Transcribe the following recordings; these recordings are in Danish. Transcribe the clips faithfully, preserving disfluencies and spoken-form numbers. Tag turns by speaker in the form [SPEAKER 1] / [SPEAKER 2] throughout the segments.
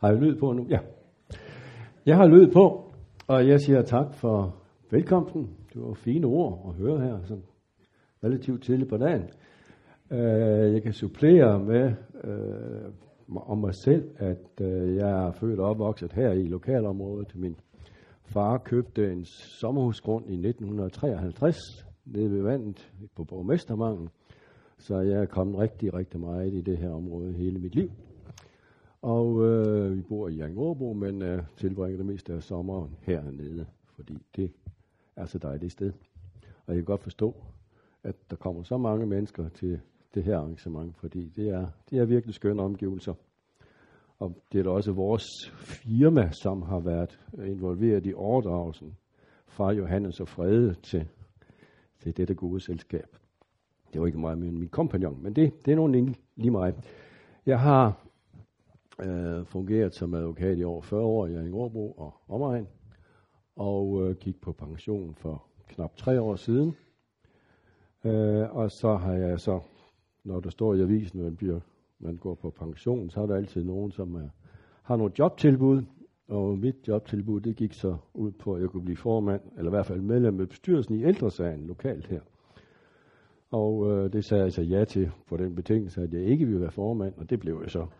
[SPEAKER 1] Har jeg lyd på nu? Ja. Jeg har lyd på, og jeg siger tak for velkomsten. Det var fine ord at høre her, sådan relativt tidligt på dagen. Jeg kan supplere med uh, om mig selv, at uh, jeg er født og opvokset her i lokalområdet. Min far købte en sommerhusgrund i nitten treoghalvtreds nede ved vandet på Borgmestermangen. Så jeg er kommet rigtig, rigtig meget i det her område hele mit liv. Og øh, vi bor i Hjerringeraaborg, men øh, tilbringer det meste af sommeren hernede, fordi det er så dejligt sted. Og jeg kan godt forstå, at der kommer så mange mennesker til det her arrangement, fordi det er, det er virkelig skønne omgivelser. Og det er da også vores firma, som har været involveret i overdragelsen fra Johannes og Frede til, til dette gode selskab. Det var ikke meget med min kompagnon, men det, det er nogen lige mig. Jeg har øh, fungeret som advokat i over fyrre år i Hjerringeraaborg og omegn, og øh, gik på pension for knap tre år siden. Øh, og så har jeg så, når der står i avisen, at man, bliver, man går på pension, så er der altid nogen, som er, har nogle jobtilbud. Og mit jobtilbud, det gik så ud på, at jeg kunne blive formand, eller i hvert fald medlem af bestyrelsen i Ældresagen lokalt her. Og øh, det sagde jeg så ja til på den betingelse, at jeg ikke ville være formand, og det blev jeg så.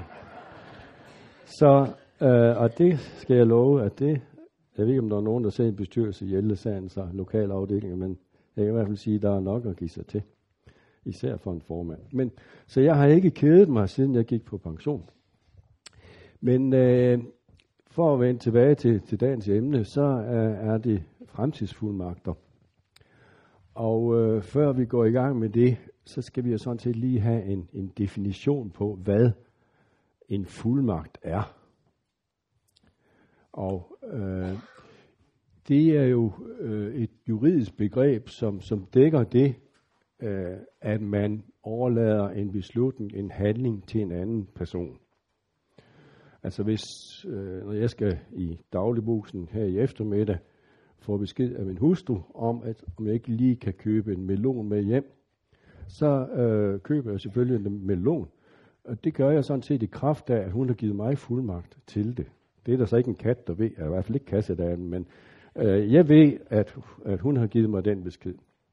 [SPEAKER 1] så, øh, og det skal jeg love, at det, jeg ved ikke, om der er nogen, der ser en bestyrelse i Ældresagen, så lokale afdelinger, men jeg kan i hvert fald sige, at der er nok at give sig til, især for en formand. Men, så jeg har ikke kedet mig, siden jeg gik på pension. Men øh, for at vende tilbage til, til dagens emne, så øh, er det fremtidsfuldmagter. Og øh, før vi går i gang med det, så skal vi jo sådan set lige have en, en definition på, hvad en fuldmagt er. Og øh, det er jo øh, et juridisk begreb, som, som dækker det, øh, at man overlader en beslutning, en handling til en anden person. Altså hvis, øh, når jeg skal i dagligbrugsen her i eftermiddag, får besked af min hustru om, at om jeg ikke lige kan købe en melon med hjem, så øh, køber jeg selvfølgelig en melon. Og det gør jeg sådan set i kraft af, at hun har givet mig fuldmagt til det. Det er der så ikke en kat, der ved, i hvert fald ikke kassedagen, men øh, jeg ved, at, at hun har givet mig den besked.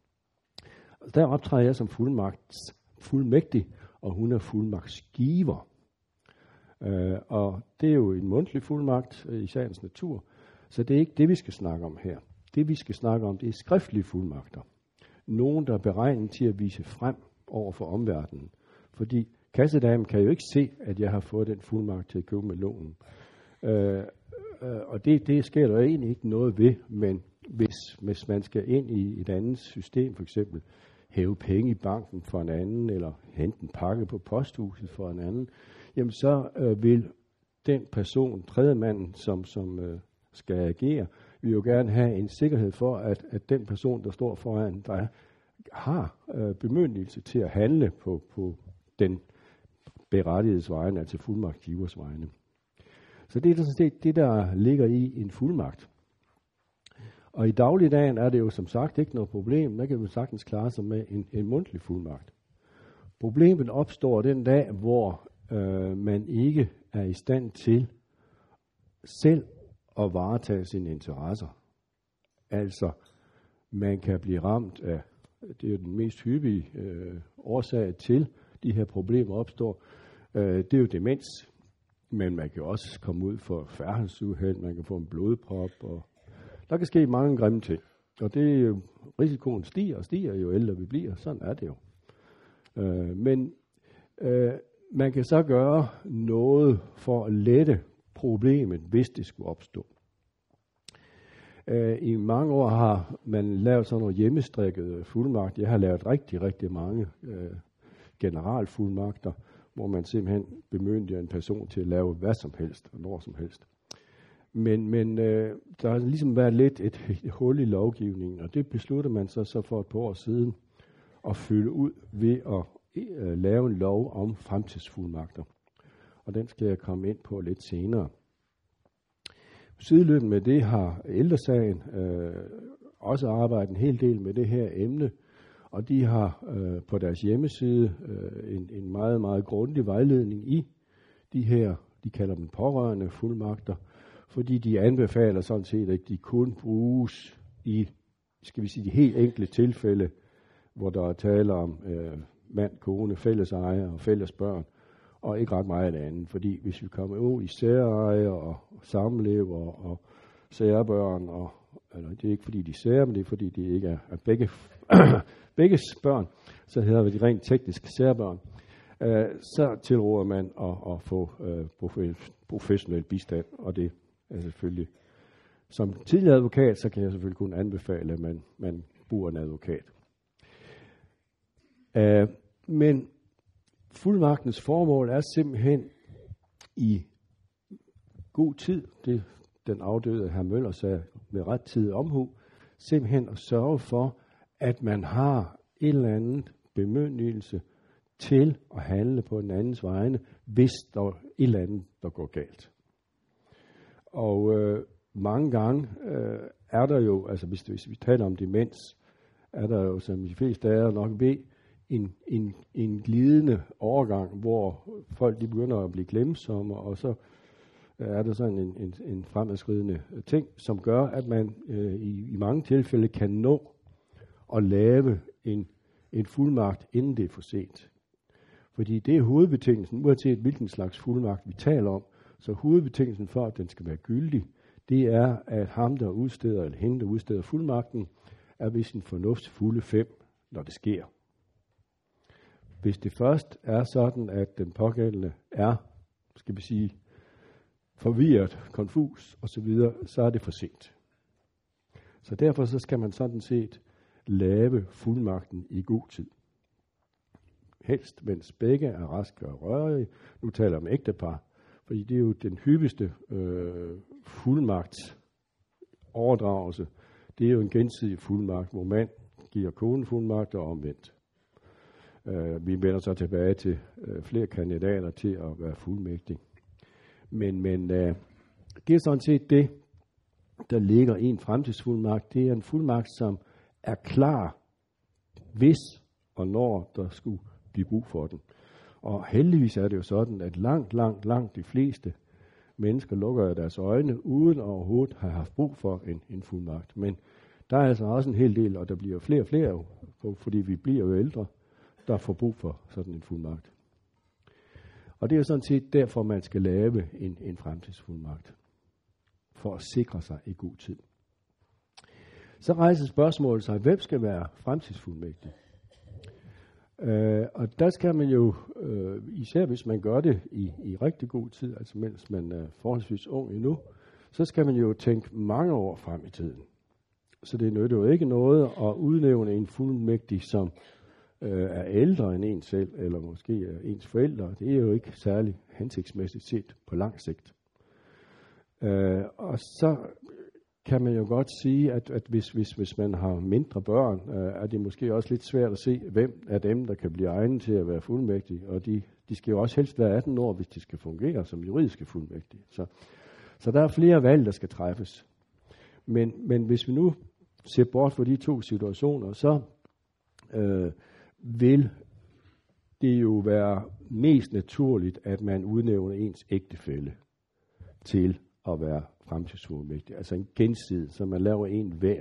[SPEAKER 1] Og der optræder jeg som fuldmagts, fuldmægtig, og hun er fuldmagtsgiver. Øh, og det er jo en mundtlig fuldmagt øh, i sagens natur. Så det er ikke det, vi skal snakke om her. Det, vi skal snakke om, det er skriftlige fuldmagter. Nogen, der er beregnet til at vise frem over for omverdenen. Fordi kassedamen kan jo ikke se, at jeg har fået den fuldmagt til at købe melonen. Øh, øh, og det, det sker der egentlig ikke noget ved, men hvis, hvis man skal ind i et andet system, for eksempel hæve penge i banken for en anden, eller hente en pakke på posthuset for en anden, jamen så øh, vil den person, tredjemanden, som, som øh, skal agere, vil jo gerne have en sikkerhed for, at, at den person, der står foran dig, har øh, bemyndigelse til at handle på, på den berettigedes vegne, altså fuldmagtgivers vegne. Så det er det, det, der ligger i en fuldmagt. Og i dagligdagen er det jo som sagt ikke noget problem. Der kan man sagtens klare sig med en, en mundtlig fuldmagt. Problemet opstår den dag, hvor øh, man ikke er i stand til selv at varetage sine interesser. Altså, man kan blive ramt af, det er jo den mest hyppige øh, årsag til, de her problemer opstår, øh, det er jo demens. Men man kan også komme ud for færdselsuheld, man kan få en blodprop, og der kan ske mange grimme ting. Og det er jo, risikoen stiger og stiger, jo ældre vi bliver. Sådan er det jo. Øh, men øh, man kan så gøre noget for at lette problemet, hvis det skulle opstå. Øh, I mange år har man lavet sådan nogle hjemmestrikkede fuldmagter. Jeg har lavet rigtig, rigtig mange øh, generalfuldmagter, hvor man simpelthen bemyndiger en person til at lave hvad som helst, og når som helst. Men, men øh, der har ligesom været lidt et, et hul i lovgivningen, og det besluttede man så, så for et par år siden at fylde ud ved at øh, lave en lov om fremtidsfuldmagter. Og den skal jeg komme ind på lidt senere. Sideløbende med det har Ældresagen øh, også arbejdet en hel del med det her emne, og de har øh, på deres hjemmeside øh, en, en meget, meget grundig vejledning i de her, de kalder dem pårørende fuldmagter, fordi de anbefaler sådan set, at de kun bruges i, skal vi sige, de helt enkle tilfælde, hvor der er tale om øh, mand, kone, fælles ejer og fælles børn, og ikke ret meget andet. Fordi hvis vi kommer ud i særeje og samlever og særbørn, og, eller det er ikke fordi de er sære, men det er fordi de ikke er, er begge, begges børn, så hedder det rent teknisk særbørn, øh, så tilråder man at, at få øh, professionel bistand, og det er selvfølgelig, som tidligere advokat, så kan jeg selvfølgelig kun anbefale, at man, man bruger en advokat. Uh, men fuldmagtens formål er simpelthen i god tid, det den afdøde hr. Møller sagde med ret tid omhu, simpelthen at sørge for, at man har en eller anden bemyndigelse til at handle på en andens vegne, hvis der er et eller andet, der går galt. Og øh, mange gange øh, er der jo, altså hvis, hvis vi taler om demens, er der jo, som de fleste af jer nok ved, en, en, en glidende overgang, hvor folk de begynder at blive glemsomme, og så er der sådan en, en, en fremadskridende ting, som gør, at man øh, i, i mange tilfælde kan nå at lave en, en fuldmagt, inden det er for sent. Fordi det er hovedbetingelsen, uanset hvilken slags fuldmagt vi taler om, så hovedbetingelsen for, at den skal være gyldig, det er, at ham, der udsteder, eller hende, der udsteder fuldmagten, er ved sin fornufts fulde fem, når det sker. Hvis det først er sådan, at den pågældende er, skal vi sige, forvirret, konfus osv., så er det for sent. Så derfor så skal man sådan set lave fuldmagten i god tid. Helst, mens begge er raske og rørige. Nu taler jeg om ægtepar, fordi det er jo den hyppigste øh, fuldmagts overdragelse. Det er jo en gensidig fuldmagt, hvor mand giver konen fuldmagt og omvendt. Uh, vi vender så tilbage til uh, flere kandidater til at være fuldmægtig. Men, men uh, det er sådan set det, der ligger i en fremtidsfuldmagt. Det er en fuldmagt, som er klar, hvis og når der skulle blive brug for den. Og heldigvis er det jo sådan, at langt, langt, langt de fleste mennesker lukker deres øjne, uden overhovedet at have haft brug for en, en fuldmagt. Men der er altså også en hel del, og der bliver flere og flere, fordi vi bliver jo ældre, der får brug for sådan en fuldmagt. Og det er sådan set derfor, man skal lave en, en fremtidsfuldmagt, for at sikre sig i god tid. Så rejser spørgsmålet sig, hvem skal være fremtidsfuldmægtig? Uh, og der skal man jo, uh, især hvis man gør det i, i rigtig god tid, altså mens man er forholdsvis ung endnu, så skal man jo tænke mange år frem i tiden. Så det nytter jo ikke noget at udnævne en fuldmægtig, som uh, er ældre end en selv, eller måske er ens forældre. Det er jo ikke særlig hensigtsmæssigt set på lang sigt. Uh, og så kan man jo godt sige, at, at hvis, hvis, hvis man har mindre børn, øh, er det måske også lidt svært at se, hvem af dem, der kan blive egnet til at være fuldmægtige. Og de, de skal jo også helst være atten år, hvis de skal fungere som juridiske fuldmægtige. Så, så der er flere valg, der skal træffes. Men, men hvis vi nu ser bort fra de to situationer, så øh, vil det jo være mest naturligt, at man udnævner ens ægtefælle til at være fremtidsfuldmægtig, altså en gensidig, så man laver en hver.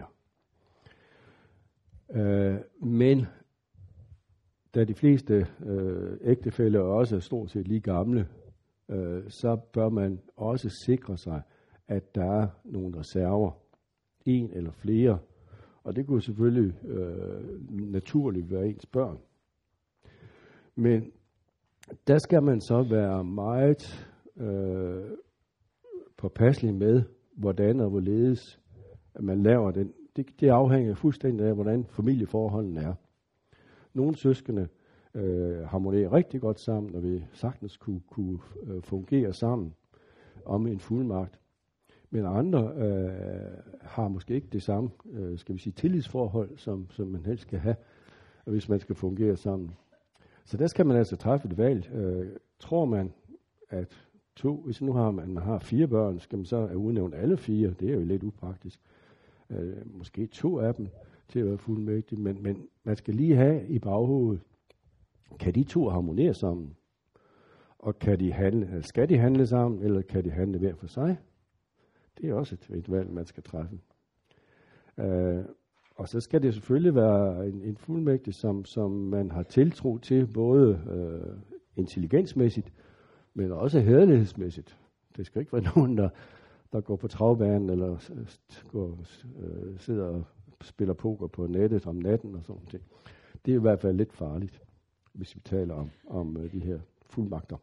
[SPEAKER 1] Øh, men da de fleste øh, ægtefæller også er stort set lige gamle, øh, så bør man også sikre sig, at der er nogle reserver, en eller flere, og det kunne selvfølgelig øh, naturligt være ens børn. Men der skal man så være meget øh, påpasselig med, hvordan og hvorledes man laver den. Det, det afhænger fuldstændig af, hvordan familieforholdene er. Nogle søskende øh, harmonerer rigtig godt sammen, og vil sagtens kunne, kunne øh, fungere sammen om en fuldmagt. Men andre øh, har måske ikke det samme, øh, skal vi sige, tillidsforhold, som, som man helst skal have, hvis man skal fungere sammen. Så der skal man altså træffe et valg. Øh, tror man, at to, hvis nu har man, man har fire børn, skal man så udnævne alle fire. Det er jo lidt upraktisk. Øh, måske to af dem til at være fuldmægtige, men, men man skal lige have i baghovedet, kan de to harmonere sammen? og kan de handle, skal de handle sammen, eller kan de handle hver for sig? Det er også et, et valg, man skal træffe. Uh, og så skal det selvfølgelig være en, en fuldmægtig, som, som man har tiltro til, både uh, intelligensmæssigt, men også hæderlighedsmæssigt. Det skal ikke være nogen, der, der går på travbanen, eller går, uh, sidder og spiller poker på nettet om natten og sådan noget. Det er i hvert fald lidt farligt, hvis vi taler om, om uh, de her fuldmagter.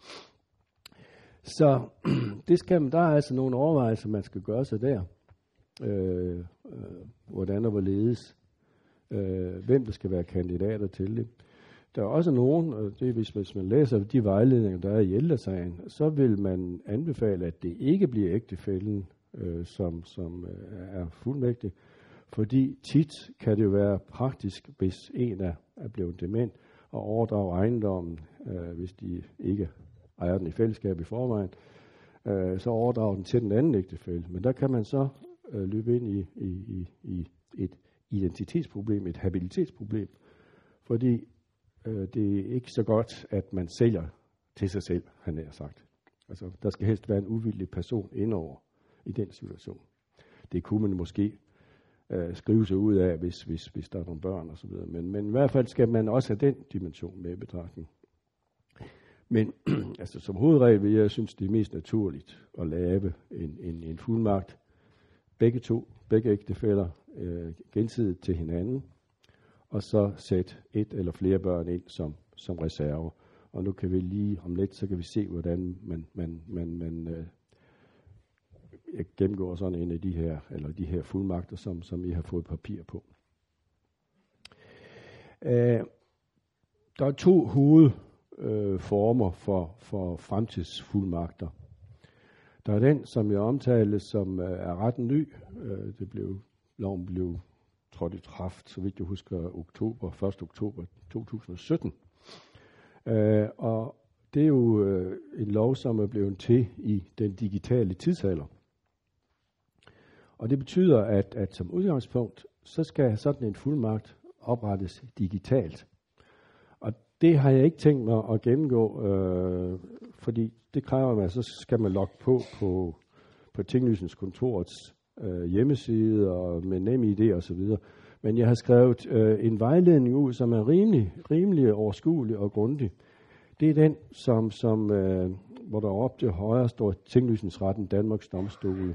[SPEAKER 1] Så det skal, der er altså nogle overvejelser, man skal gøre sig der. Øh, øh, hvordan og hvorledes. Øh, hvem der skal være kandidater til det. Der er også nogen, og det er, hvis, hvis man læser de vejledninger, der er i ældresagen, så vil man anbefale, at det ikke bliver ægtefælden, øh, som, som øh, er fuldmægtig. Fordi tit kan det jo være praktisk, hvis en er, er blevet dement, og overdrage ejendommen, øh, hvis de ikke ejer den i fællesskab i forvejen, øh, så overdrager den til den anden ægtefælle. Men der kan man så øh, løbe ind i, i, i, i et identitetsproblem, et habilitetsproblem, fordi øh, det er ikke så godt, at man sælger til sig selv, han har sagt. Altså, der skal helst være en uvildig person indover i den situation. Det kunne man måske øh, skrive sig ud af, hvis, hvis, hvis der er nogle børn og så videre. Men, men i hvert fald skal man også have den dimension med i betragtning. Men altså, som hovedregel vil jeg synes, det er mest naturligt at lave en, en, en fuldmagt. Begge to, begge ægtefæller, øh, gensidigt til hinanden, og så sætte et eller flere børn ind som, som reserve. Og nu kan vi lige om lidt, så kan vi se, hvordan man, man, man, man øh, gennemgår sådan en af de her, eller de her fuldmagter, som, som I har fået papir på. Øh, der er to hovedformer for, for fremtidsfuldmagter. Der er den, som jeg omtalte, som øh, er ret ny. Øh, det blev, loven blev trådt i kraft, så vidt jeg husker, oktober, første oktober to tusind og sytten. Øh, og det er jo øh, en lov, som er blevet til i den digitale tidsalder. Og det betyder, at, at som udgangspunkt, så skal sådan en fuldmagt oprettes digitalt. Og det har jeg ikke tænkt mig at gennemgå, øh, fordi det kræver, at så skal man logge på på, på Tinglysningskontorets øh, hjemmeside og med NemID og så videre. Men jeg har skrevet øh, en vejledning ud, som er rimelig, rimelig overskuelig og grundig. Det er den, som, som, øh, hvor der op til højre står Tinglysningsretten, Danmarks Domstole.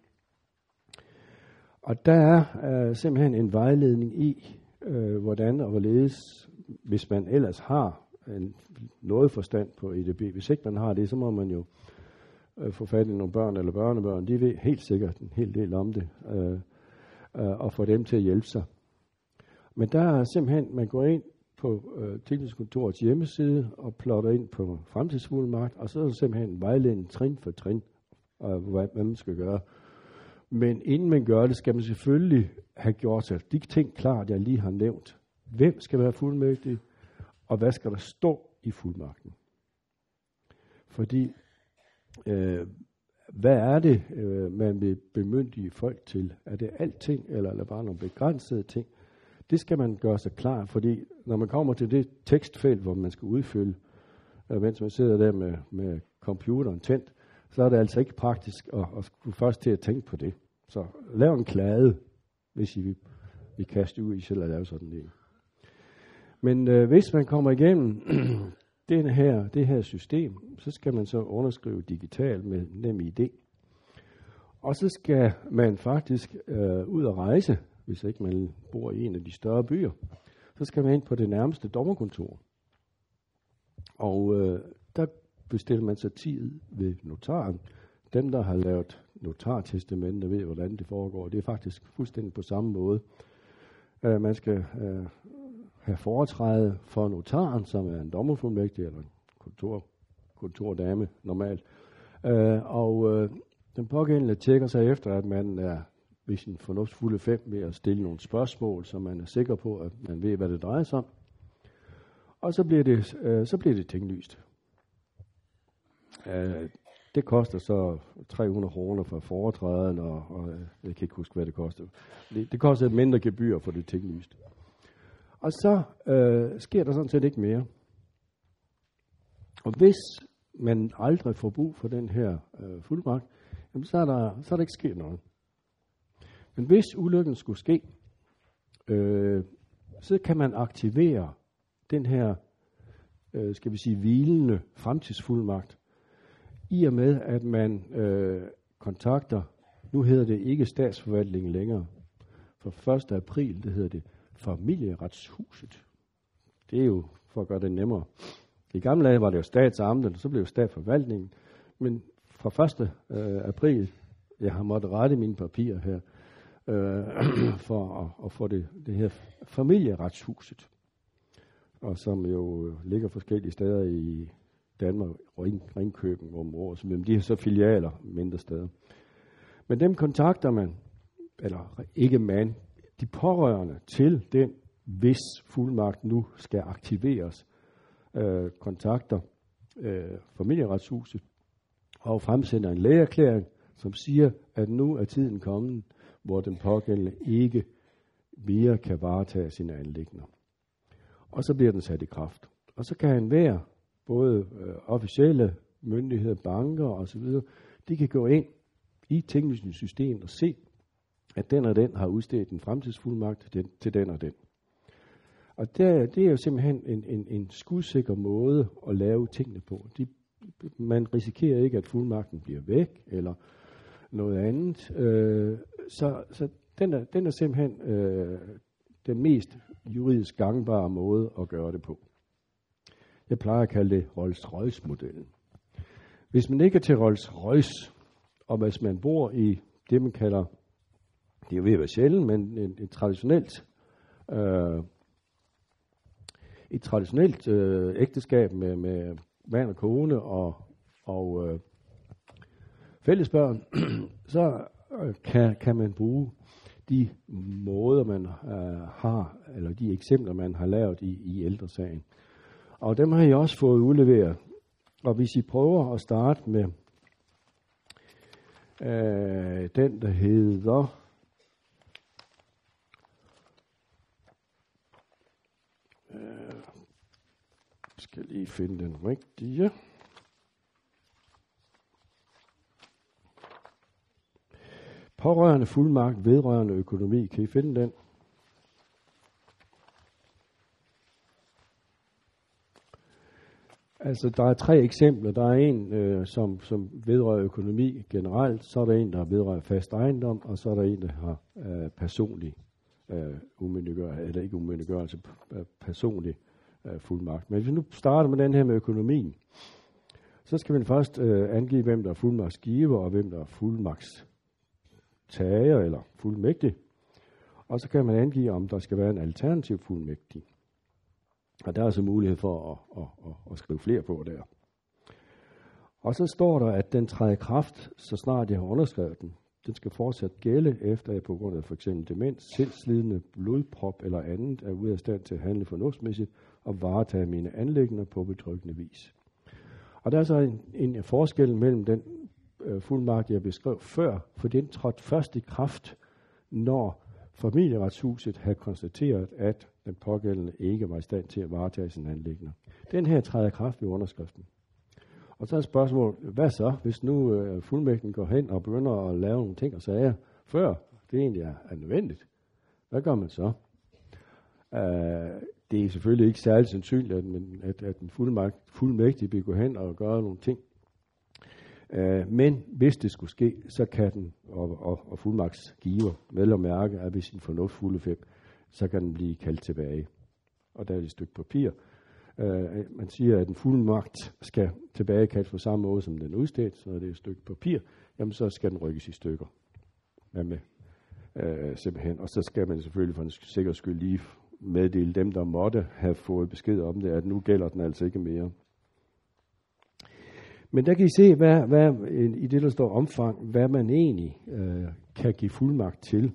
[SPEAKER 1] Og der er øh, simpelthen en vejledning i, øh, hvordan og hvorledes, hvis man ellers har en, noget forstand på E D B. Hvis ikke man har det, så må man jo øh, få fat i nogle børn eller børnebørn. De ved helt sikkert en hel del om det, øh, øh, og få dem til at hjælpe sig. Men der er simpelthen, man går ind på øh, Tinglysningskontorets hjemmeside og plotter ind på fremtidsfuldmagt, og så er der simpelthen en vejledning trin for trin, øh, hvad man skal gøre. Men inden man gør det, skal man selvfølgelig have gjort sig de ting klart, jeg lige har nævnt. Hvem skal være fuldmægtig, og hvad skal der stå i fuldmagten? Fordi, øh, hvad er det, øh, man vil bemyndige folk til? Er det alting, eller er det bare nogle begrænsede ting? Det skal man gøre sig klar, fordi når man kommer til det tekstfelt, hvor man skal udfylde, øh, mens man sidder der med, med computeren tændt, så er det altså ikke praktisk at, at skulle først til at tænke på det. Så lav en klade, hvis I vil, vil kaste ud i selv at lave sådan en. Men øh, hvis man kommer igennem den her, det her system, så skal man så underskrive digitalt med NemID. Og så skal man faktisk øh, ud og rejse, hvis ikke man bor i en af de større byer. Så skal man ind på det nærmeste dommerkontor. Og øh, der bestiller man sig tid ved notaren. Dem, der har lavet notartestamenter, ved, hvordan det foregår. Det er faktisk fuldstændig på samme måde. Uh, man skal uh, have foretræde for notaren, som er en dommerfuldmægtig eller en kontor, kontordame normalt. Uh, og uh, den pågældende tjekker sig efter, at man er ved sin fornuftsfulde fem ved at stille nogle spørgsmål, så man er sikker på, at man ved, hvad det drejer sig om. Og så bliver det, uh, så bliver det tinglyst. Uh, det koster så tre hundrede kroner for foretræden, og, og jeg kan ikke huske, hvad det koster. Det, det koster et mindre gebyr for det tinglyst. Og så øh, sker der sådan set ikke mere. Og hvis man aldrig får brug for den her øh, fuldmagt, jamen så er, der, så er der ikke sket noget. Men hvis ulykken skulle ske, øh, så kan man aktivere den her, øh, skal vi sige, hvilende fremtidsfuldmagt, i og med, at man øh, kontakter, nu hedder det ikke statsforvaltningen længere, for første april, det hedder det Familieretshuset. Det er jo for at gøre det nemmere. I gamle dage var det jo statsamten, så blev det statsforvaltningen, men fra første april, jeg har måttet rette mine papirer her, øh, for at, at få det, det her Familieretshuset, og som jo ligger forskellige steder i Danmark, Ring, Ringkøben området, men de har så filialer mindre steder. Men dem kontakter man, eller ikke man, de pårørende til den, hvis fuldmagt nu skal aktiveres, øh, kontakter øh, Familieretshuset og fremsender en lægeerklæring, som siger, at nu er tiden kommet, hvor den pågældende ikke mere kan varetage sine anliggender. Og så bliver den sat i kraft. Og så kan han være, både øh, officielle myndigheder, banker osv., de kan gå ind i tinglysningssystemet og se, at den og den har udstedt en fremtidsfuldmagt den, til den og den. Og det, det er jo simpelthen en, en, en skudsikker måde at lave tingene på. De, man risikerer ikke, at fuldmagten bliver væk, eller noget andet. Øh, så så den, er, den er simpelthen øh, den mest juridisk gangbare måde at gøre det på. Jeg plejer at kalde det Rolls-Royce-modellen. Hvis man ikke er til Rolls-Royce, og hvis man bor i det, man kalder, det er jo ved at være sjældent, men et, et traditionelt, øh, et traditionelt øh, ægteskab med, med mand og kone og, og øh, fællesbørn, så øh, kan, kan man bruge de måder, man øh, har, eller de eksempler, man har lavet i, i ældresagen. Og dem har jeg også fået udleveret. Og hvis I prøver at starte med øh, den, der hedder øh, skal lige finde den rigtige. Pårørende fuldmagt vedrørende økonomi. Kan I finde den? Altså, der er tre eksempler. Der er en, øh, som, som vedrører økonomi generelt, så er der en, der vedrører fast ejendom, og så er der en, der har øh, personlig øh, umyndiggørelse, eller ikke umyndiggørelse, altså personlig øh, fuldmagt. Men hvis vi nu starter med den her med økonomien, så skal vi først øh, angive, hvem der er fuldmagtsgiver, og hvem der er fuldmagtstager, eller fuldmægtig. Og så kan man angive, om der skal være en alternativ fuldmægtig. Og der er altså mulighed for at, at, at, at skrive flere på der. Og så står der, at den træder i kraft, så snart jeg har underskrevet den. Den skal fortsat gælde, efter jeg på grund af for eksempel demens, sindslidende, blodprop eller andet er ude af stand til at handle fornuftsmæssigt og varetage mine anliggender på betryggende vis. Og der er så en, en forskel mellem den øh, fuldmagt, jeg beskrev før, for den trådte først i kraft, når Familieretshuset havde konstateret, at den pågældende ikke var i stand til at varetage sine anliggender. Den her træder i kraft ved underskriften. Og så er spørgsmålet, hvad så, hvis nu øh, fuldmægten går hen og begynder at lave nogle ting og sager, før det egentlig er, er nødvendigt? Hvad gør man så? Uh, det er selvfølgelig ikke særlig sandsynligt, at, man, at, at en fuldmægtig, fuldmægtig vil gå hen og gøre nogle ting. Uh, men hvis det skulle ske, så kan den, og, og, og fuldmagtsgiver vel og mærke, at ved sin fornuftfulde fem, så kan den blive kaldt tilbage. Og der er et stykke papir. Uh, man siger, at en fuldmagt skal tilbagekaldes på samme måde, som den er udstedt, så er det et stykke papir, jamen så skal den rykkes i stykker. Hvad med? Uh, simpelthen. Og så skal man selvfølgelig for en sikkerheds skyld lige meddele dem, der måtte have fået besked om det, at nu gælder den altså ikke mere. Men der kan I se, hvad, hvad, i det, der står omfang, hvad man egentlig øh, kan give fuldmagt til.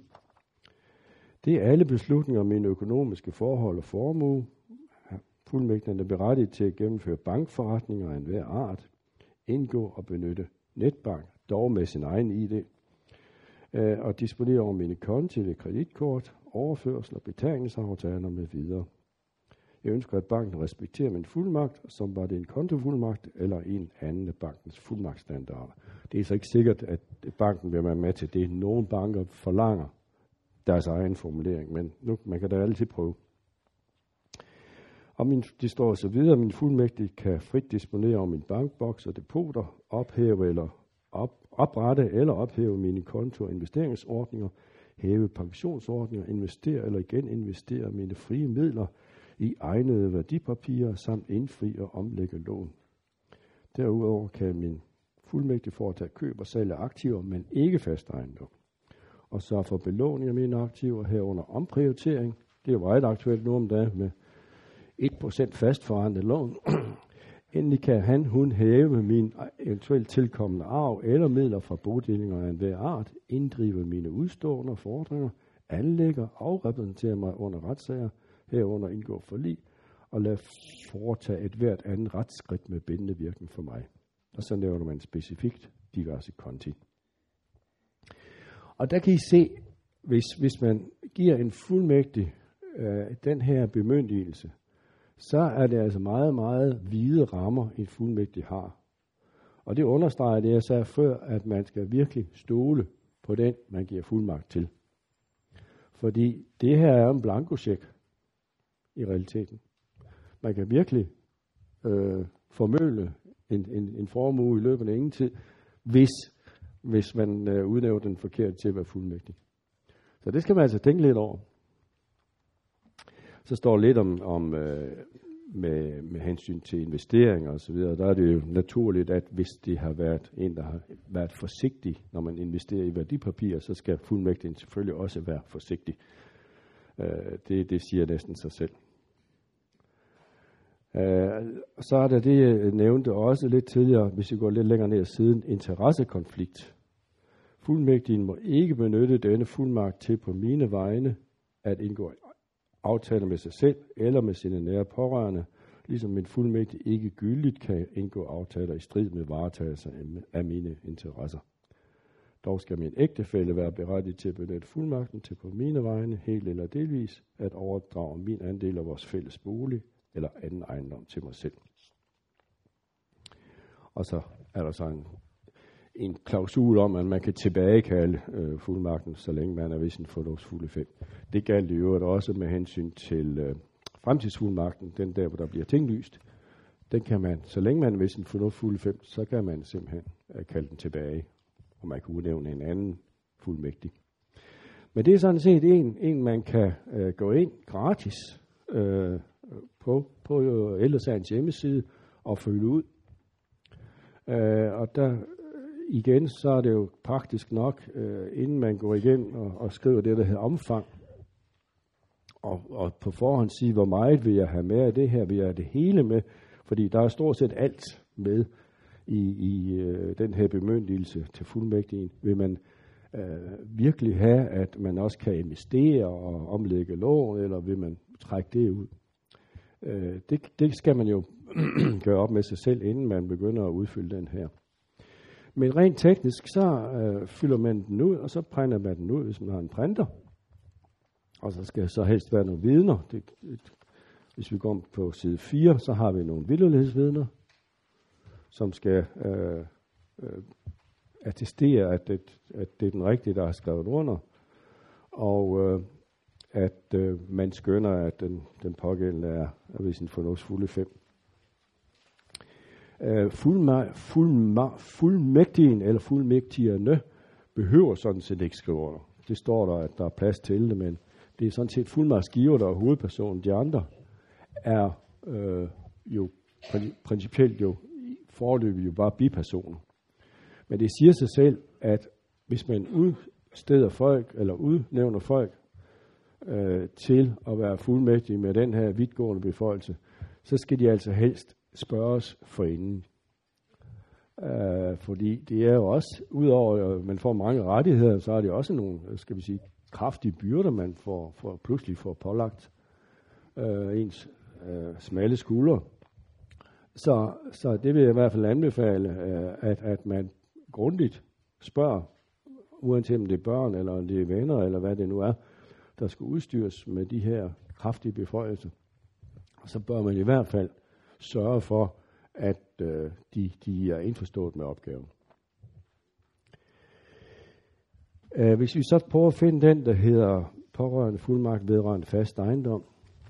[SPEAKER 1] Det er alle beslutninger om mine økonomiske forhold og formue. Fuldmægten er berettiget til at gennemføre bankforretninger af enhver art, indgå og benytte netbank, dog med sin egen I D, øh, og disponere over mine konti ved kreditkort, overførsel og betalingsaftaler med videre. Jeg ønsker, at banken respekterer min fuldmagt, som var det en kontofuldmagt eller en anden af bankens fuldmagtsstandarder. Det er så ikke sikkert, at banken vil være med til det. Nogle banker forlanger deres egen formulering, men nu, man kan da altid prøve. Og min, det står så videre, at min fuldmægtige kan frit disponere over min bankboks og depoter, ophæve eller op, oprette eller ophæve mine konto- og investeringsordninger, hæve pensionsordninger, investere eller igen investere mine frie midler i egnede værdipapirer samt indfri og omlægge lån. Derudover kan min fuldmægtige foretage køb og salg af aktiver, men ikke fast ejendom. Og så for belåning af mine aktiver herunder omprioritering. Det er jo meget aktuelt nu om dagen med et procent fastforrentet lån. Endelig kan han, hun hæve min eventuelt tilkommende arv eller midler fra boddelinger af enhver art, inddrive mine udstående fordringer, anlægger og repræsentere mig under retssager, herunder indgå forlig, og lade foretage et hvert andet retsskridt med bindende virkning for mig. Og så nævner man specifikt diverse konti. Og der kan I se, hvis, hvis man giver en fuldmægtig øh, den her bemyndigelse, så er det altså meget, meget vide rammer, en fuldmægtig har. Og det understreger det, jeg sagde før, at man skal virkelig stole på den, man giver fuldmagt til. Fordi det her er en blankocheck i realiteten. Man kan virkelig øh, formølle en, en, en formue i løbet af ingen tid, hvis, hvis man øh, udnævner den forkerte til at være fuldmægtig. Så det skal man altså tænke lidt over. Så står lidt om, om øh, med, med hensyn til investeringer osv. Der er det jo naturligt, at hvis det har været en, der har været forsigtig, når man investerer i værdipapirer, så skal fuldmægtigen selvfølgelig også være forsigtig. Øh, det, det siger næsten sig selv. Øh, så er der det, jeg nævnte også lidt tidligere, hvis vi går lidt længere ned ad siden, interessekonflikt. Fuldmægtigen må ikke benytte denne fuldmagt til på mine vegne at indgå aftaler med sig selv eller med sine nære pårørende, ligesom min fuldmægtig ikke gyldigt kan indgå aftaler i strid med varetagelse af mine interesser. Dog skal min ægtefælle være berettiget til at benytte fuldmagten til på mine vegne, helt eller delvis, at overdrage min andel af vores fælles bolig eller anden ejendom til mig selv. Og så er der så en, en klausul om, at man kan tilbagekalde øh, fuldmagten, så længe man er ved sin fornuftsfulde fem. Det galt i øvrigt også med hensyn til øh, fremtidsfuldmagten, den der, hvor der bliver tinglyst. Den kan man, så længe man er ved sin fornuftsfulde fem, så kan man simpelthen øh, kalde den tilbage, og man kan udnævne en anden fuldmægtig. Men det er sådan set en, en man kan øh, gå ind gratis øh, på, på Ældre Sagens hjemmeside og følge ud. Øh, og der igen, så er det jo praktisk nok, øh, inden man går igen og, og skriver det, der hedder omfang, og, og på forhånd sige, hvor meget vil jeg have med af det her, vil jeg have det hele med, fordi der er stort set alt med i, i øh, den her bemyndigelse til fuldmægtigen. Vil man øh, virkelig have, at man også kan investere og omlægge lån, eller vil man trække det ud? Øh, det, det skal man jo gøre op med sig selv, inden man begynder at udfylde den her. Men rent teknisk, så øh, fylder man den ud, og så printer man den ud, hvis man har en printer. Og så skal så helst være nogle vidner. Det, det, hvis vi går på side fire, så har vi nogle vitterlighedsvidner, som skal øh, øh, attestere, at det, at det er den rigtige, der har skrevet under. Og øh, at øh, man skønner, at den, den pågældende er, er ved sin fornuftsfulde fem. Uh, fuldma- fuldma- fuldmægtigen eller fuldmægtigerne behøver sådan set ikke skrive under. Det står der, at der er plads til det, men det er sådan set fuldmagtsgiver, der er hovedpersonen. De andre er øh, jo principielt jo foreløbig jo bare bipersoner. Men det siger sig selv, at hvis man udsteder folk eller udnævner folk øh, til at være fuldmægtige med den her vidtgående beføjelse, så skal de altså helst spørges forinden. Uh, fordi det er jo også, udover at man får mange rettigheder, så er det også nogle, skal vi sige, kraftige byrder, man får, får pludselig får pålagt uh, ens uh, smalle skuldre. Så, så det vil jeg i hvert fald anbefale, uh, at, at man grundigt spørger, uanset om det er børn, eller om det er venner, eller hvad det nu er, der skal udstyres med de her kraftige beføjelser. så bør man i hvert fald sørge for, at øh, de, de er indforstået med opgaven. Uh, hvis vi så prøver at finde den, der hedder pårørende fuldmagt vedrørende fast ejendom,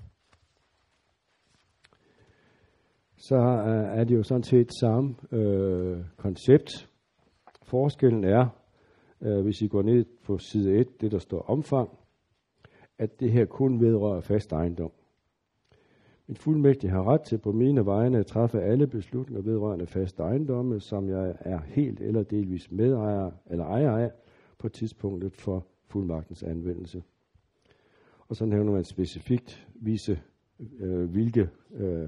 [SPEAKER 1] så uh, er det jo sådan set samme uh, koncept. Forskellen er, uh, hvis I går ned på side et, det der står omfang, at det her kun vedrører fast ejendom. En fuldmægtig har ret til på mine vegne at træffe alle beslutninger vedrørende fast ejendomme, som jeg er helt eller delvis medejer eller ejer af på tidspunktet for fuldmagtens anvendelse. Og så nævner man specifikt vise, øh, hvilke øh,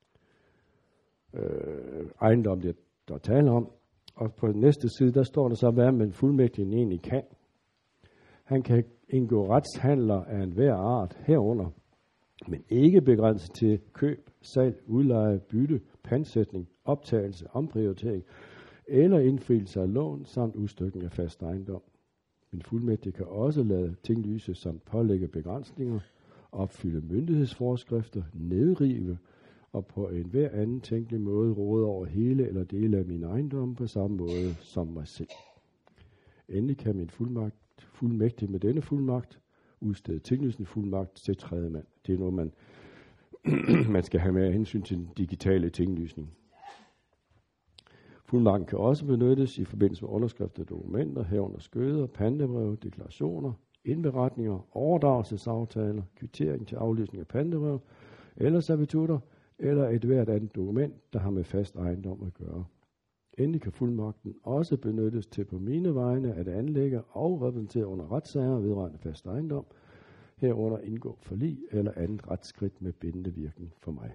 [SPEAKER 1] øh, ejendom det der taler om. Og på den næste side, der står der så, hvad man fuldmægtigen egentlig kan. Han kan indgå retshandler af enhver art herunder, men ikke begrænset til køb, salg, udleje, bytte, pantsætning, optagelse, omprioritering eller indfrielse af lån samt udstykning af fast ejendom. Min fuldmægtig kan også lade tinglyse samt pålægge begrænsninger, opfylde myndighedsforskrifter, nedrive og på enhver anden tænkelig måde råde over hele eller dele af min ejendom på samme måde som mig selv. Endelig kan min fuldmagt, fuldmægtig med denne fuldmagt udstede tinglysende fuldmagt til tredje mand. Det er noget, man, man skal have med af hensyn til den digitale tinglysning. Fuldmagten kan også benyttes i forbindelse med underskrifter af dokumenter, herunder skøder, pantebreve, deklarationer, indberetninger, overdragelsesaftaler, kvittering til aflysning af pantebreve, eller servitutter, eller et hvert andet dokument, der har med fast ejendom at gøre. Endelig kan fuldmagten også benyttes til på mine vegne at anlægge og repræsentere under retssager vedrørende fast ejendom, herunder indgå forlig eller andet retsskridt med bindende virkning for mig.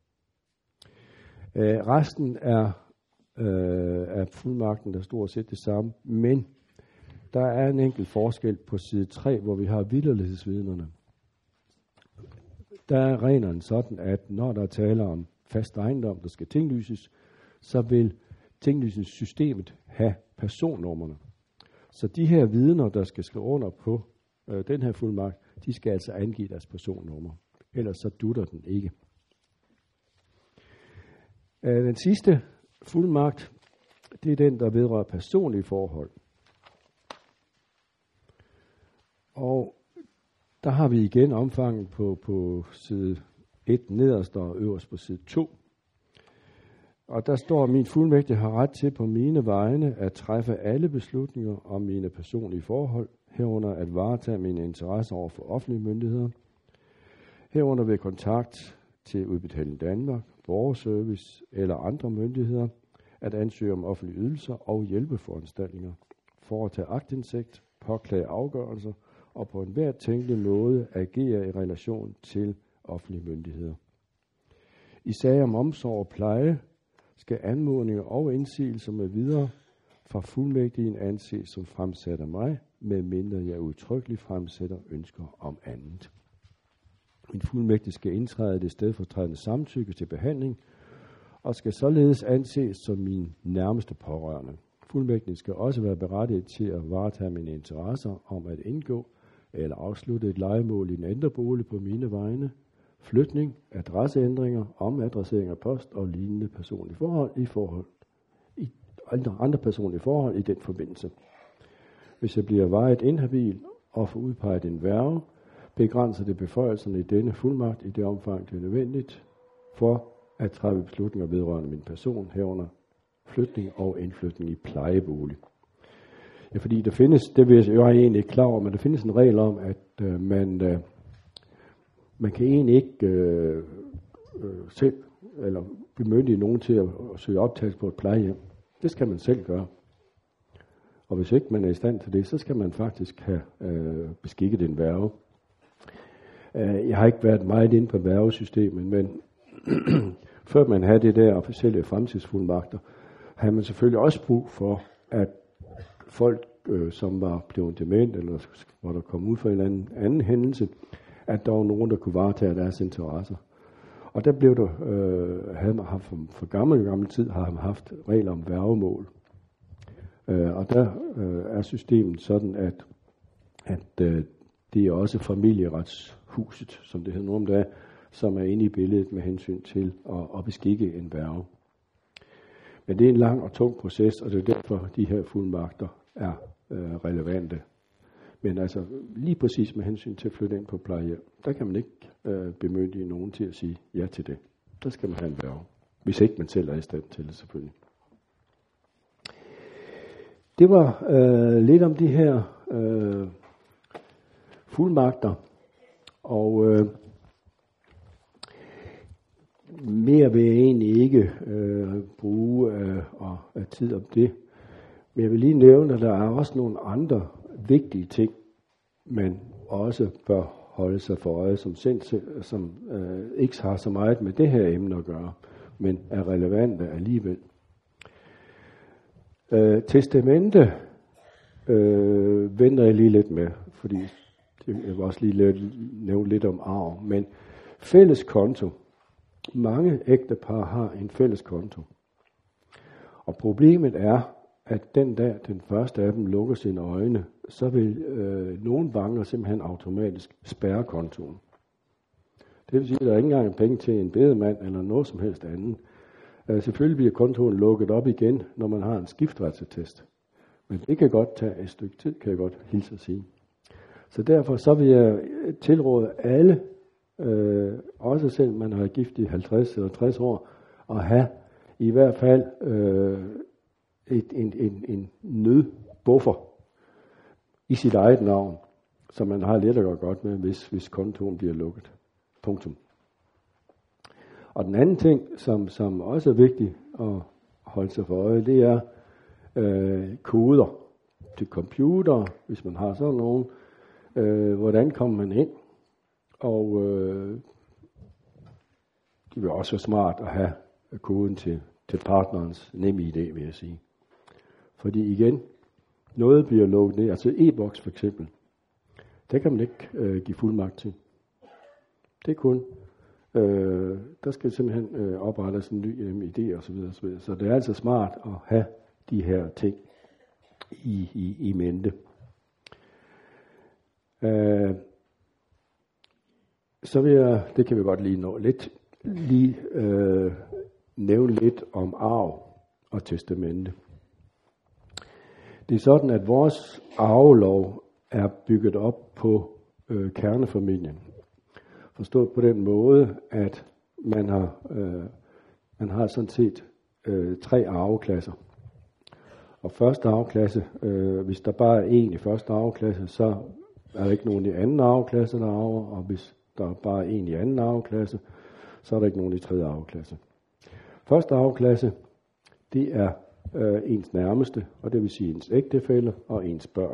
[SPEAKER 1] Øh, resten er øh, af fuldmagten, der er stort set det samme, men der er en enkelt forskel på side tre, hvor vi har vitterlighedsvidnerne. Der er reglerne sådan, at når der taler om fast ejendom, der skal tinglyses, så vil tinglysningssystemet have personnummerne. Så de her vidner, der skal skrive under på øh, den her fuldmagt, de skal altså angive deres personnummer. Ellers så dutter den ikke. Øh, den sidste fuldmagt, det er den, der vedrører personlige forhold. Og der har vi igen omfanget på, på side et nederst og øverst på side to. Og der står, at min fuldmægtig har ret til på mine vegne at træffe alle beslutninger om mine personlige forhold, herunder at varetage mine interesser over for offentlige myndigheder, herunder ved kontakt til Udbetaling Danmark, borgerservice eller andre myndigheder, at ansøge om offentlige ydelser og hjælpeforanstaltninger, foretage aktindsigt, påklage afgørelser og på enhver tænkelig måde agere i relation til offentlige myndigheder. I sager om omsorg og pleje skal anmodninger og indsigelser med videre fra fuldmægtigen anses som fremsat af mig, medmindre jeg udtrykkeligt fremsætter ønsker om andet. En fuldmægtig skal indtræde det stedfortrædende samtykke til behandling, og skal således anses som min nærmeste pårørende. Fuldmægtigen skal også være berettiget til at varetage mine interesser om at indgå eller afslutte et lejemål i en ældrebolig på mine vegne, flytning, adresseændringer, omadressering af post og lignende personlige forhold i forhold i andre, andre personlige forhold i den forbindelse. Hvis jeg bliver varigt inhabil og får udpeget en værge, begrænser det beføjelserne i denne fuldmagt i det omfang, det er nødvendigt for at træffe beslutninger vedrørende min person, herunder flytning og indflytning i plejebolig. Ja, fordi der findes, det vil jeg jo egentlig ikke klar over, men der findes en regel om, at øh, man, øh, man kan egentlig ikke øh, øh, selv eller bemyndige nogen til at, at søge optagelse på et plejehjem. Det skal man selv gøre. Og hvis ikke man er i stand til det, så skal man faktisk have øh, beskikket en værge. Uh, jeg har ikke været meget inde på værgesystemet, men før man havde det der officielle fremtidsfuldmagter, havde man selvfølgelig også brug for, at folk, øh, som var blevet dement, eller hvor der kom ud for en anden, anden hændelse, at der var nogen, der kunne varetage deres interesser. Og der blev der, øh, havde man haft for, for gammel, gammel tid, har man haft regler om værgemål. Uh, og der øh, er systemet sådan, at, at øh, det er også familieretshuset, som det hedder nu om dagen, som er inde i billedet med hensyn til at, at beskikke en værge. Men det er en lang og tung proces, og det er derfor, de her fuldmagter er øh, relevante. Men altså lige præcis med hensyn til at flytte ind på plejehjem, der kan man ikke øh, bemyndige nogen til at sige ja til det. Der skal man have en værge, hvis ikke man selv er i stand til det selvfølgelig. Det var øh, lidt om de her øh, fuldmagter, og øh, mere vil jeg egentlig ikke øh, bruge øh, og, af tid om det. Men jeg vil lige nævne, at der er også nogle andre vigtige ting, man også bør holde sig for øje, som, sind, som øh, ikke har så meget med det her emne at gøre, men er relevante alligevel. Øh, testamente øh, venter jeg lige lidt med, fordi jeg vil også lige nævne lidt om arv, men fælles konto. Mange ægtepar har en fælles konto. Og problemet er, at den dag den første af dem lukker sine øjne, så vil øh, nogle banker simpelthen automatisk spærre kontoen. Det vil sige, at der er ikke engang penge til en bedemand eller noget som helst andet. Øh, selvfølgelig bliver kontoen lukket op igen, når man har en skifteretsattest. Men det kan godt tage et stykke tid, kan jeg godt hilse at sige. Så derfor så vil jeg tilråde alle, øh, også selv man har gift i halvtreds eller tres år, at have i hvert fald øh, et, en, en, en nødbuffer i sit eget navn, så man har lidt at gøre godt med, hvis, hvis kontoen bliver lukket. Punktum. Og den anden ting, som, som også er vigtigt at holde sig for øje, det er øh, koder til computer, hvis man har sådan nogen. Øh, hvordan kommer man ind? Og øh, det vil også være smart at have koden til, til partnerens NemID, vil jeg sige. Fordi igen, noget bliver lukket ned, altså e-boks for eksempel, der kan man ikke øh, give fuldmagt til. Det er kun, øh, der skal simpelthen øh, oprettes en ny NemID og så videre, så videre. Så det er altså smart at have de her ting i, i, i mente. Øh, så vil jeg, det kan vi godt lige nå lidt, lige øh, nævne lidt om arv og testamente. Det er sådan, at vores arvelov er bygget op på øh, kernefamilien. Forstået på den måde, at man har, øh, man har sådan set øh, tre arveklasser. Og første arveklasse, øh, hvis der bare er en i første arveklasse, så er der ikke nogen i anden arveklasse, der arver, og hvis der er bare en i anden arveklasse, så er der ikke nogen i tredje arveklasse. Første arveklasse, det er øh, ens nærmeste, og det vil sige ens ægtefælle og ens børn.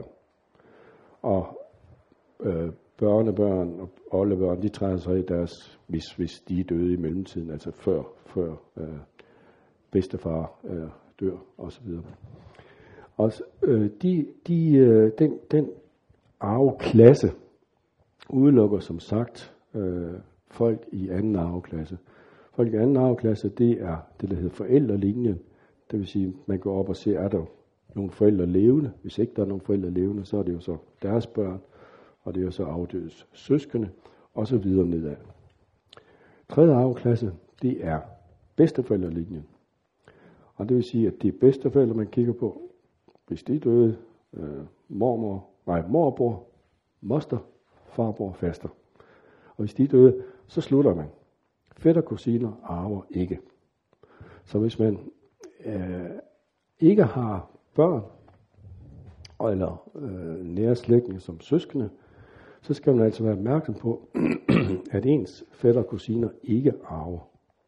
[SPEAKER 1] Og øh, børnebørn og oldebørn, de træder sig i deres, hvis, hvis de er døde i mellemtiden, altså før, før øh, bedstefar øh, dør osv. Og øh, de, de, øh, den, den arveklasse udelukker som sagt øh, folk i anden arveklasse. Folk i anden arveklasse, det er det, der hedder forældrelinjen. Det vil sige, man går op og ser, er der nogle forældre levende? Hvis ikke der er nogen forældre levende, så er det jo så deres børn, og det er jo så afdødes søskende, og så videre nedad. Tredje arveklasse, det er bedsteforældrelinjen. Og det vil sige, at det er bedsteforældre, man kigger på. Hvis de er døde, øh, mormor, nej, morbror, moster, farbror, faster. Og hvis de er døde, så slutter man. Fætter og kusiner arver ikke. Så hvis man øh, ikke har børn, eller øh, nære slægtninge som søskende, så skal man altså være opmærksom på, at ens fætter og kusiner ikke arver.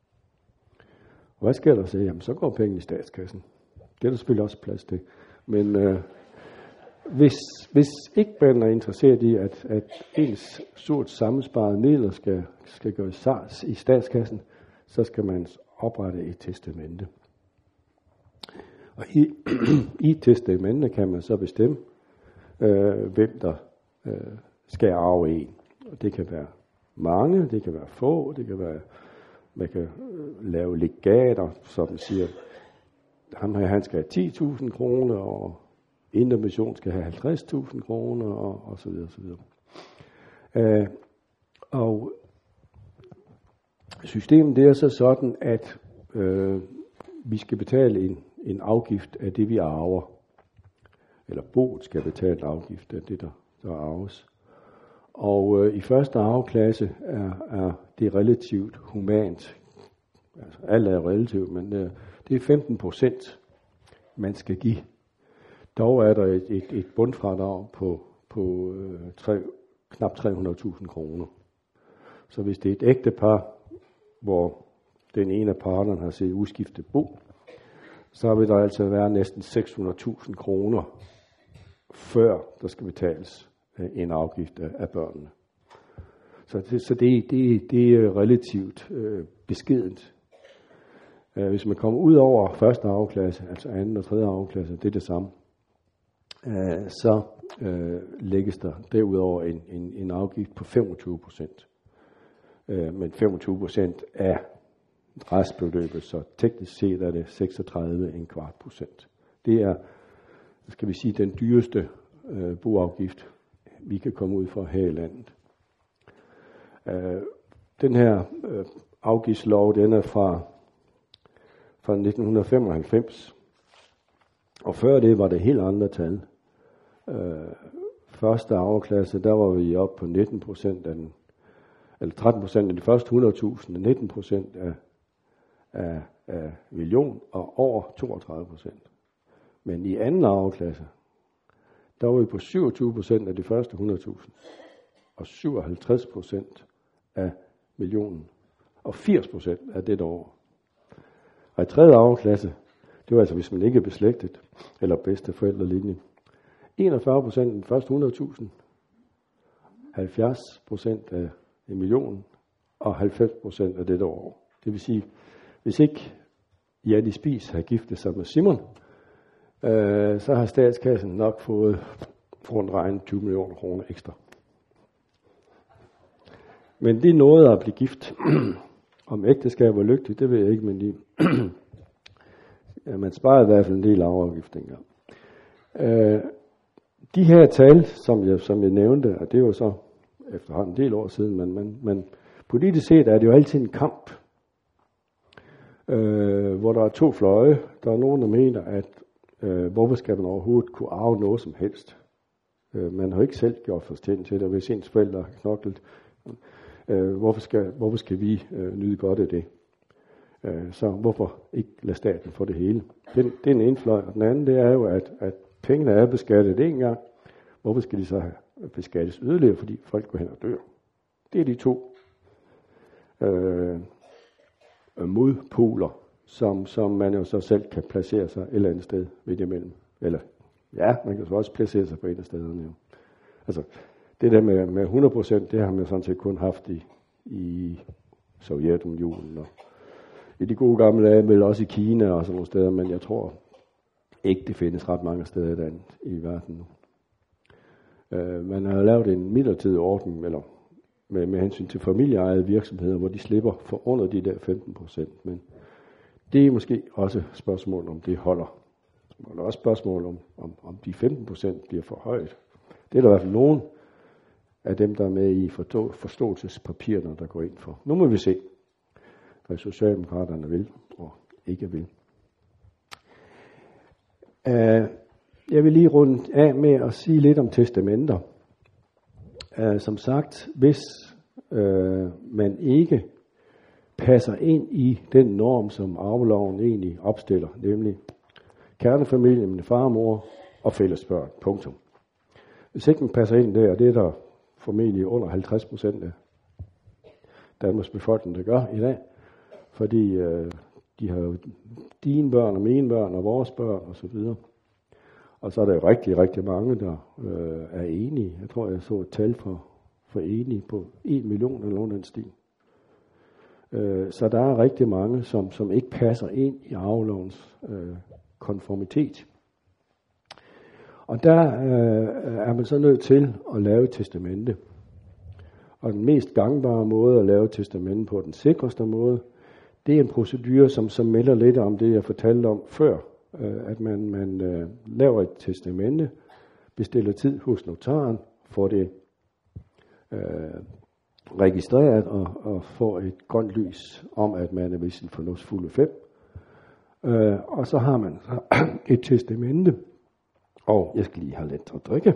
[SPEAKER 1] Og hvad sker der så? Jamen, så går pengene i statskassen. Det er der selvfølgelig også plads til. Men øh, hvis, hvis ikke man er interesseret i, at, at ens surt sammensparede midler skal, skal gå i statskassen, så skal man oprette et testamente. Og i, i testamentet kan man så bestemme, øh, hvem der øh, skal arve en. Og det kan være mange, det kan være få, det kan være, man kan øh, lave legater, som siger, ham her, han skal have ti tusind kroner, og Indre Mission skal have halvtreds tusind kroner, og, og så videre, så videre. Øh, og systemet det er så sådan, at øh, vi skal betale en, en afgift af det, vi arver. Eller boet skal betale en afgift af det, der, der arves. Og øh, i første arveklasse er, er det relativt humant. Altså, alt er relativt, men øh, det er femten procent, man skal give. Dog er der et, et, et bundfradrag på, på øh, tre, knap tre hundrede tusind kroner. Så hvis det er et ægtepar, hvor den ene af parterne har set udskiftet bo, så vil der altså være næsten seks hundrede tusind kroner, før der skal betales en afgift af, af børnene. Så det, så det, det, det er relativt øh, beskedent. Øh, hvis man kommer ud over første arveklasse, altså anden og tredje arveklasse, det er det samme, øh, så øh, lægges der derudover en, en, en afgift på femogtyve procent. Øh, men femogtyve procent af restbeløbet, så teknisk set er det seksogtredive en kvart procent. Det er, skal vi sige, den dyreste øh, boafgift, vi kan komme ud for her i landet. Øh, den her øh, afgiftslov, den er fra, fra nitten femoghalvfems, og før det var det helt andre tal. Øh, første arveklasse, der var vi oppe på nitten procent af den, eller tretten procent af de første hundrede tusind, nitten procent af, af, af million, og over toogtredive procent. Men i anden arveklasse, der var vi på syvogtyve procent af de første hundrede tusind, og syvoghalvtreds procent af millionen, og firs procent af det år. Og i tredje arveklasse, det var altså, hvis man ikke er beslægtet, eller bedsteforældrelinje, enogfyrre procent af de første hundrede tusind, halvfjerds procent af en million, og halvfems procent af dette år. Det vil sige, hvis ikke Janni Spies har giftet sig med Simon, øh, så har statskassen nok fået rundt regnet tyve millioner kroner ekstra. Men det er noget at blive gift. Om ægteskab var lykkeligt, det ved jeg ikke, men de, ja, man sparer i hvert fald en del afgiftinger. Øh, de her tal, som jeg, som jeg nævnte, og det var så efterhånden en del år siden, men, men, men politisk set er det jo altid en kamp, øh, hvor der er to fløje. Der er nogen, der mener, at øh, hvorfor skal man overhovedet kunne arve noget som helst? Øh, man har ikke selv gjort forstand til det, hvis ens forældre har knoklet. Øh, hvorfor, skal, hvorfor skal vi øh, nyde godt af det? Øh, så hvorfor ikke lade staten få det hele? Det, det er en ene fløj, og den anden det er jo, at, at pengene er beskattet en gang. Hvorfor skal de så have beskattes yderligere, fordi folk går hen og dør? Det er de to øh, modpoler, som, som man jo så selv kan placere sig et eller andet sted midt imellem. Eller ja, man kan så også placere sig på et af stederne. Jo. Altså, det der med, med hundrede procent, det har man sådan set kun haft i, i Sovjetunionen og i de gode gamle dage, vel også i Kina og sådan nogle steder, men jeg tror ikke, det findes ret mange steder i, den, i verden nu. Uh, man har lavet en midlertidig ordning eller med, med hensyn til familieejede virksomheder, hvor de slipper for under de der femten procent, men det er måske også spørgsmål, om det holder. Det er også spørgsmål, om, om, om de femten procent bliver for højt. Det er der i hvert fald nogen af dem, der er med i forståelsespapirerne, der går ind for. Nu må vi se, hvad Socialdemokraterne vil og ikke vil. Uh, jeg vil lige runde af med at sige lidt om testamenter. Uh, som sagt, hvis uh, man ikke passer ind i den norm, som arveloven egentlig opstiller, nemlig kernefamilie med far og mor og fælles børn. Punktum. Hvis ikke man passer ind der, og det er der formentlig under halvtreds procent af Danmarks befolkning, der gør i dag, fordi øh, de har jo dine børn og mine børn og vores børn og så videre. Og så er der jo rigtig, rigtig mange, der øh, er enige. Jeg tror, jeg så et tal for, for enige på en million eller nogen den stil. Øh, så der er rigtig mange, som, som ikke passer ind i arvelovens øh, konformitet. Og der øh, er man så nødt til at lave et testamente. Og den mest gangbare måde at lave et testamente på, den sikreste måde, det er en procedure, som, som melder lidt om det, jeg fortalte om før. Øh, at man, man øh, laver et testamente, bestiller tid hos notaren, får det øh, registreret og, og får et grønt lys om, at man er ved sin fornuftsfulde fem. Øh, og så har man så et testamente, og jeg skal lige have lidt at drikke.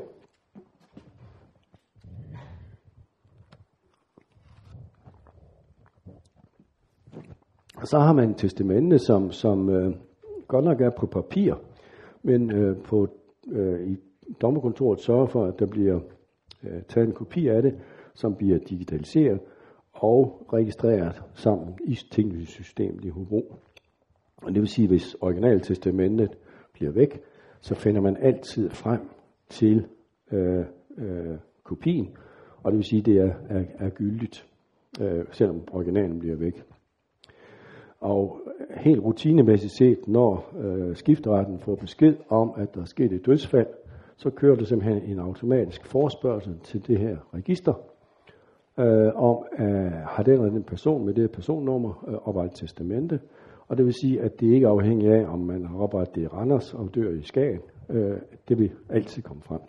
[SPEAKER 1] Og så har man et testamente, som, som øh, godt nok er på papir, men øh, på, øh, i dommerkontoret sørger for, at der bliver øh, taget en kopi af det, som bliver digitaliseret og registreret sammen i tinglyssystemet i Hobro. Og det vil sige, at hvis originaltestamentet bliver væk, så finder man altid frem til øh, øh, kopien, og det vil sige, at det er, er, er gyldigt, øh, selvom originalen bliver væk. Og helt rutinemæssigt set, når øh, skifteretten får besked om, at der er sket et dødsfald, så kører det simpelthen en automatisk forespørgsel til det her register, øh, om øh, har den eller den person med det personnummer øh, oprettet testamente. Og det vil sige, at det ikke er afhængigt af, om man har oprettet det i Randers og dør i Skagen. Øh, det vil altid komme frem.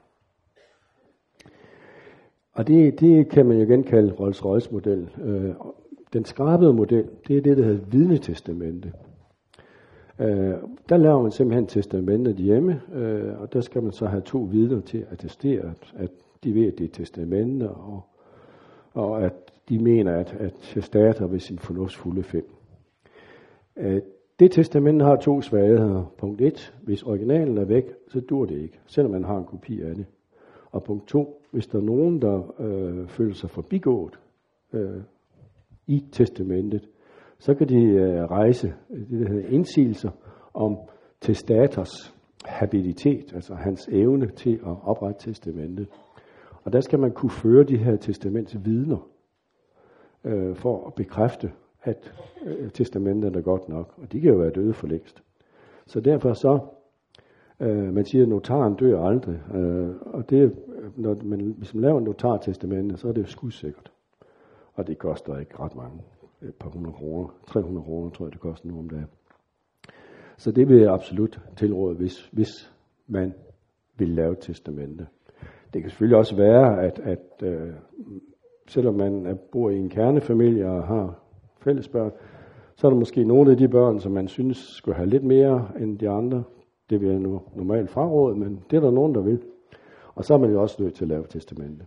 [SPEAKER 1] Og det, det kan man jo igen kalde Rolls-Royce-model. Øh, den skrabede model, det er det, der hedder vidnetestamente. Øh, der laver man simpelthen testamentet hjemme, øh, og der skal man så have to vidner til at attestere, at, at de ved, at det er testamente, og, og at de mener, at, at testator ved sin fornuftsfulde fem. Øh, det testamente har to svagheder. Punkt et, hvis originalen er væk, så dur det ikke, selvom man har en kopi af det. Og punkt to, hvis der er nogen, der øh, føler sig forbigået øh, i testamentet, så kan de øh, rejse det, der hedder indsigelser om testators habilitet, altså hans evne til at oprette testamentet. Og der skal man kunne føre de her testamentsvidner øh, for at bekræfte, at øh, testamentet er godt nok. Og de kan jo være døde for længst. Så derfor så, øh, man siger, at notaren dør aldrig. Øh, og det, når man, hvis man laver en notartestamente, så er det skudsikkert. Og det koster ikke ret mange. Et par hundrede kroner. tre hundrede kroner, tror jeg, det koster nu om dagen. Så det vil jeg absolut tilråde, hvis, hvis man vil lave et testamente. Det kan selvfølgelig også være, at, at øh, selvom man er, bor i en kernefamilie og har fælles børn, så er der måske nogle af de børn, som man synes skulle have lidt mere end de andre. Det vil jeg nu normalt fraråde, men det er der nogen, der vil. Og så er man jo også nødt til at lave testamente.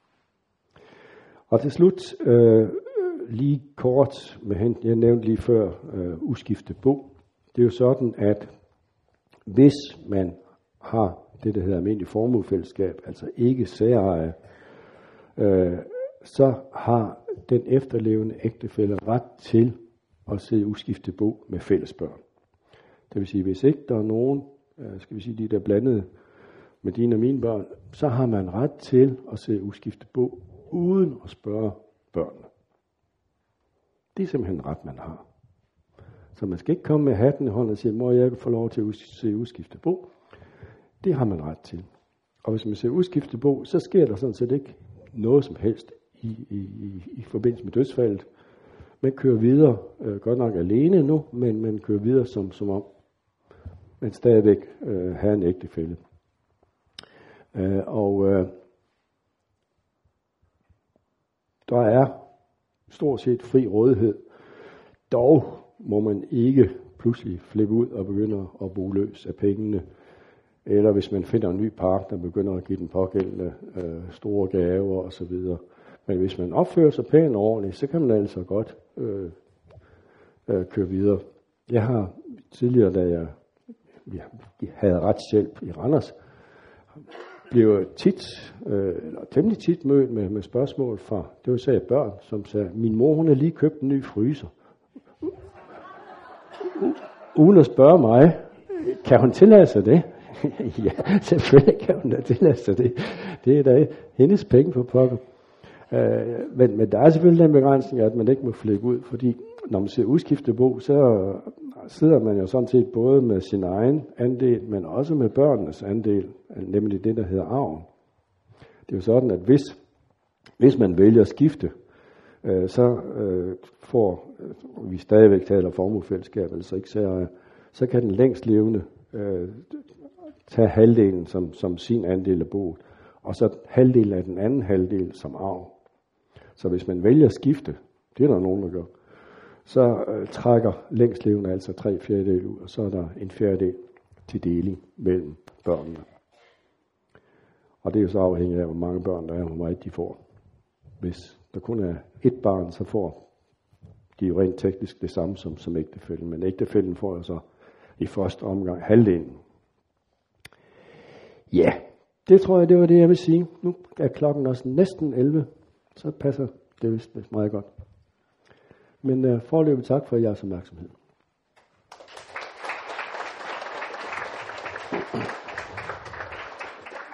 [SPEAKER 1] Og til slut, øh, lige kort, med hen, jeg nævnte lige før, øh, uskiftet bo. Det er jo sådan, at hvis man har det, der hedder almindelig formuefællesskab, altså ikke særeje, øh, så har den efterlevende ægtefælle ret til at sidde uskiftet bo med fælles børn. Det vil sige, hvis ikke der er nogen, øh, skal vi sige, de der blandede med dine og mine børn, så har man ret til at sidde uskiftet bo uden at spørge børnene. Det er simpelthen en ret, man har. Så man skal ikke komme med hatten i hånden og sige, mor, jeg kan få lov til at se udskiftet bo. Det har man ret til. Og hvis man ser udskiftet bo, så sker der sådan set ikke noget som helst i, i, i, i forbindelse med dødsfaldet. Man kører videre, øh, godt nok alene nu, men man kører videre som, som om man stadigvæk øh, har en ægtefælle. Øh, og øh, der er stort set fri rådighed. Dog må man ikke pludselig flippe ud og begynde at bruge løs af pengene. Eller hvis man finder en ny partner, begynder at give den pågældende øh, store gaver osv. Men hvis man opfører sig pænt og ordentligt, så kan man altså godt øh, øh, køre videre. Jeg har tidligere, da jeg, jeg havde retshjælp i Randers, blev tit, øh, eller temmelig tit mødt med, med spørgsmål fra, det var især børn, som sagde, min mor hun har lige købt en ny fryser. Uden at spørge mig, kan hun tillade sig det? Ja, selvfølgelig kan hun da tillade sig det. Det er da hendes penge på pokker. Uh, men, men der er selvfølgelig den begrænsning, at man ikke må flække ud, fordi når man ser udskiftet bo, så sidder man jo sådan set både med sin egen andel, men også med børnenes andel, nemlig det, der hedder arven. Det er jo sådan, at hvis, hvis man vælger at skifte, uh, så uh, får uh, vi stadigvæk taler formuefællesskab, altså ikke så, så kan den længst levende uh, tage halvdelen som, som sin andel af boet, og så halvdelen af den anden halvdel som arv. Så hvis man vælger at skifte, det er der nogen, der gør, så øh, trækker længstlevende altså tre fjerdedel ud, og så er der en fjerdedel til deling mellem børnene. Og det er jo så afhængigt af, hvor mange børn der er, og hvor meget de får. Hvis der kun er ét barn, så får de jo rent teknisk det samme som, som ægtefælden, men ægtefælden får jo så i første omgang halvdelen. Ja, det tror jeg, det var det, jeg vil sige. Nu er klokken også næsten elleve, så passer det vist meget godt. Men uh, foreløbig tak for jeres opmærksomhed.